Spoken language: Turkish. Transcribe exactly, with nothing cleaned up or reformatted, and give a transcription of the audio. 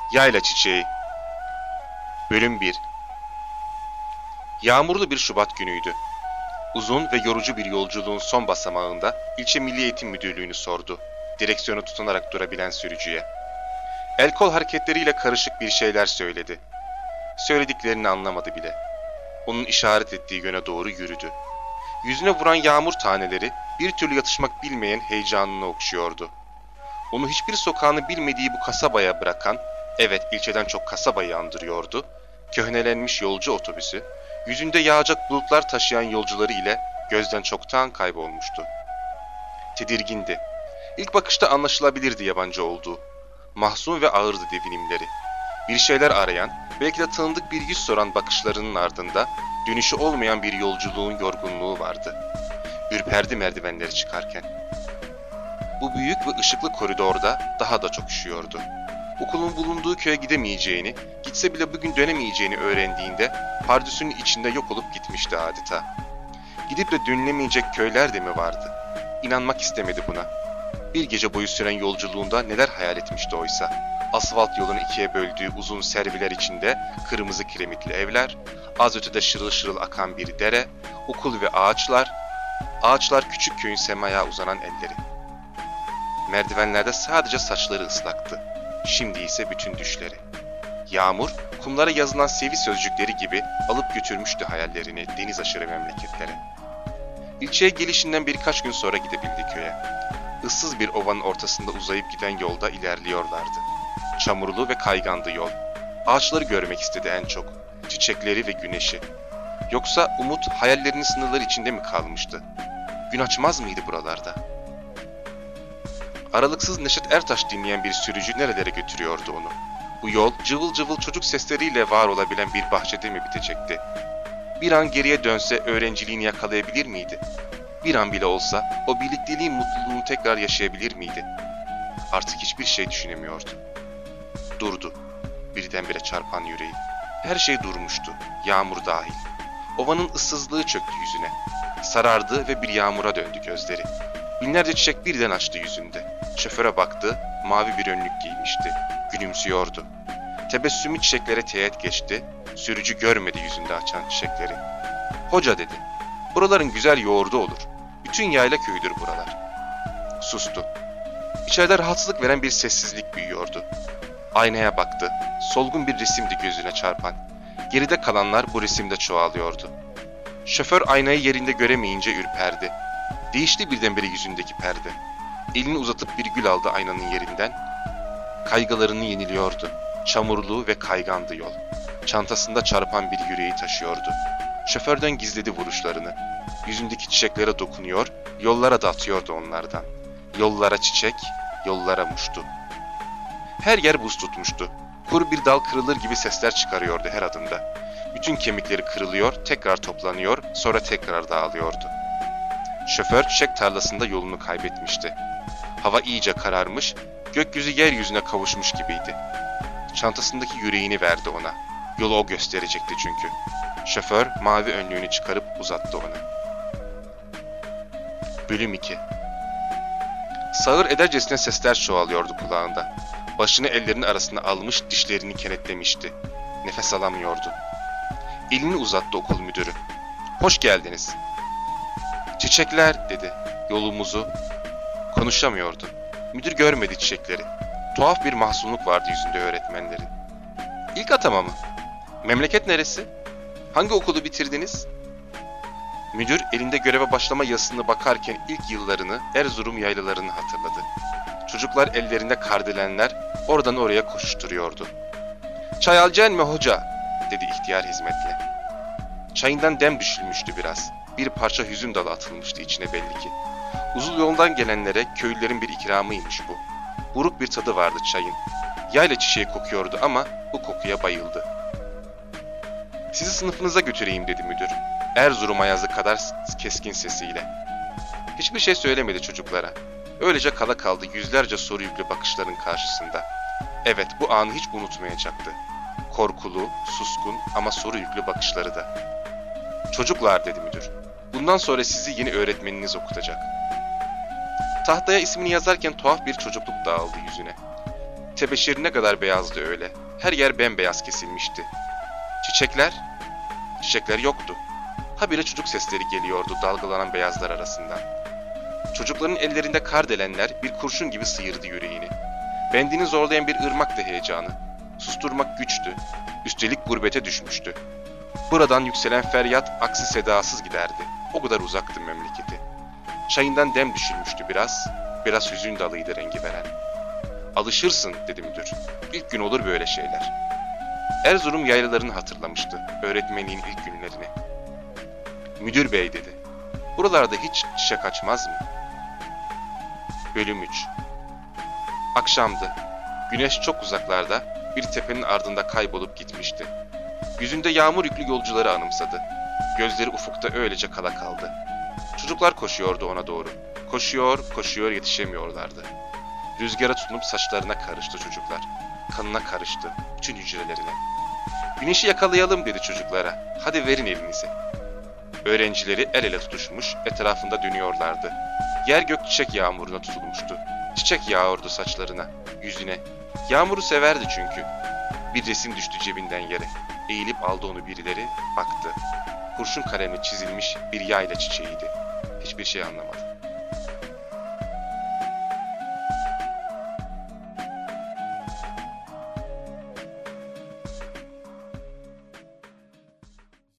Yayla Çiçeği. Bölüm bir. Yağmurlu bir Şubat günüydü. Uzun ve yorucu bir yolculuğun son basamağında ilçe Milli Eğitim Müdürlüğü'nü sordu, direksiyonu tutunarak durabilen sürücüye. El kol hareketleriyle karışık bir şeyler söyledi. Söylediklerini anlamadı bile. Onun işaret ettiği yöne doğru yürüdü. Yüzüne vuran yağmur taneleri bir türlü yatışmak bilmeyen heyecanını okşuyordu. Onu hiçbir sokağını bilmediği bu kasabaya bırakan, evet ilçeden çok kasabayı andırıyordu, köhnelenmiş yolcu otobüsü, yüzünde yağacak bulutlar taşıyan yolcuları ile gözden çoktan kaybolmuştu. Tedirgindi. İlk bakışta anlaşılabilirdi yabancı olduğu. Mahzun ve ağırdı devinimleri. Bir şeyler arayan, belki de tanıdık bir yüz soran bakışlarının ardında dönüşü olmayan bir yolculuğun yorgunluğu vardı. Ürperdi merdivenleri çıkarken. Bu büyük ve ışıklı koridorda daha da çok üşüyordu. Okulun bulunduğu köye gidemeyeceğini, gitse bile bugün dönemeyeceğini öğrendiğinde pardüsünün içinde yok olup gitmişti adeta. Gidip de dönülemeyecek köyler de mi vardı? İnanmak istemedi buna. Bir gece boyu süren yolculuğunda neler hayal etmişti oysa. Asfalt yolun ikiye böldüğü uzun serviler içinde kırmızı kiremitli evler, az ötede şırıl şırıl akan bir dere, okul ve ağaçlar, ağaçlar küçük köyün semaya uzanan elleri. Merdivenlerde sadece saçları ıslaktı. Şimdi ise bütün düşleri. Yağmur, kumlara yazılan sevi sözcükleri gibi alıp götürmüştü hayallerini deniz aşırı memleketlere. İlçeye gelişinden birkaç gün sonra gidebildi köye. Issız bir ovanın ortasında uzayıp giden yolda ilerliyorlardı. Çamurlu ve kaygandı yol. Ağaçları görmek istedi en çok. Çiçekleri ve güneşi. Yoksa umut hayallerinin sınırları içinde mi kalmıştı? Gün açmaz mıydı buralarda? Aralıksız Neşet Ertaş dinleyen bir sürücü nerelere götürüyordu onu? Bu yol cıvıl cıvıl çocuk sesleriyle var olabilen bir bahçede mi bitecekti? Bir an geriye dönse öğrenciliğini yakalayabilir miydi? Bir an bile olsa o birlikteliğin mutluluğunu tekrar yaşayabilir miydi? Artık hiçbir şey düşünemiyordu. Durdu. Birdenbire çarpan yüreği. Her şey durmuştu, yağmur dahil. Ovanın ıssızlığı çöktü yüzüne. Sarardı ve bir yağmura döndü gözleri. Binlerce çiçek birden açtı yüzünde. Şoföre baktı, mavi bir önlük giymişti. Gülümsüyordu. Tebessümü çiçeklere teğet geçti. Sürücü görmedi yüzünde açan çiçekleri. Hoca dedi, buraların güzel yoğurdu olur. Bütün yayla köyüdür buralar. Sustu. İçeride rahatsızlık veren bir sessizlik büyüyordu. Aynaya baktı. Solgun bir resimdi gözüne çarpan. Geride kalanlar bu resimde çoğalıyordu. Şoför aynayı yerinde göremeyince ürperdi. Değişti birdenbire yüzündeki perde. Elini uzatıp bir gül aldı aynanın yerinden. Kaygılarını yeniliyordu. Çamurlu ve kaygandı yol. Çantasında çarpan bir yüreği taşıyordu. Şoförden gizledi vuruşlarını. Yüzündeki çiçeklere dokunuyor, yollara da atıyordu onlardan. Yollara çiçek, yollara muştu. Her yer buz tutmuştu. Kuru bir dal kırılır gibi sesler çıkarıyordu her adımda. Bütün kemikleri kırılıyor, tekrar toplanıyor, sonra tekrar dağılıyordu. Şoför çiçek tarlasında yolunu kaybetmişti. Hava iyice kararmış, gökyüzü yeryüzüne kavuşmuş gibiydi. Çantasındaki yüreğini verdi ona. Yolu o gösterecekti çünkü. Şoför mavi önlüğünü çıkarıp uzattı ona. Bölüm iki. Sağır edercesine sesler çoğalıyordu kulağında. Başını ellerinin arasına almış, dişlerini kenetlemişti. Nefes alamıyordu. Elini uzattı okul müdürü. Hoş geldiniz. Çiçekler dedi. Yolumuzu. Konuşamıyordu. Müdür görmedi çiçekleri. Tuhaf bir mahzunluk vardı yüzünde öğretmenlerin. İlk atama mı? Memleket neresi? Hangi okulu bitirdiniz? Müdür elinde göreve başlama yazısına bakarken ilk yıllarını, Erzurum yaylalarını hatırladı. Çocuklar ellerinde kardelenler oradan oraya koşuşturuyordu. Çay alacaksın mı hoca? Dedi ihtiyar hizmetle. Çayından dem düşülmüştü biraz. Bir parça hüzün dalı atılmıştı içine belli ki. Uzun yoldan gelenlere köylülerin bir ikramıymış bu. Buruk bir tadı vardı çayın. Yayla çiçeği kokuyordu ama bu kokuya bayıldı. Sizi sınıfınıza götüreyim dedi müdür. Erzurum ayazı kadar keskin sesiyle. Hiçbir şey söylemedi çocuklara. Öylece kala kaldı yüzlerce soru yüklü bakışların karşısında. Evet, bu anı hiç unutmayacaktı. Korkulu, suskun ama soru yüklü bakışları da. Çocuklar dedi müdür. Bundan sonra sizi yeni öğretmeniniz okutacak. Tahtaya ismini yazarken tuhaf bir çocukluk dağıldı yüzüne. Tebeşir ne kadar beyazdı öyle. Her yer bembeyaz kesilmişti. Çiçekler? Çiçekler yoktu. Habire çocuk sesleri geliyordu dalgalanan beyazlar arasından. Çocukların ellerinde kardelenler bir kurşun gibi sıyırdı yüreğini. Bendini zorlayan bir ırmaktı heyecanı. Susturmak güçtü. Üstelik gurbete düşmüştü. Buradan yükselen feryat aksi sedasız giderdi. O kadar uzaktı memleketi. Çayından dem düşülmüştü biraz. Biraz hüzün dalıydı rengi veren. Alışırsın dedi müdür. İlk gün olur böyle şeyler. Erzurum yaylalarını hatırlamıştı. Öğretmenliğin ilk günlerini. Müdür bey dedi. Buralarda hiç çiçek açmaz mı? Bölüm üç. Akşamdı. Güneş çok uzaklarda bir tepenin ardında kaybolup gitmişti. Yüzünde yağmur yüklü yolcuları anımsadı. Gözleri ufukta öylece kala kaldı. Çocuklar koşuyordu ona doğru. Koşuyor, koşuyor yetişemiyorlardı. Rüzgara tutunup saçlarına karıştı çocuklar. Kanına karıştı, bütün hücrelerine. Güneşi yakalayalım dedi çocuklara. Hadi verin elinizi. Öğrencileri el ele tutuşmuş, etrafında dönüyorlardı. Yer gök çiçek yağmuruna tutulmuştu. Çiçek yağıyordu saçlarına, yüzüne. Yağmuru severdi çünkü. Bir resim düştü cebinden yere. Eğilip aldı onu birileri, baktı. Kurşun kalemle çizilmiş bir yayla çiçeğiydi. Hiçbir şey anlamadı.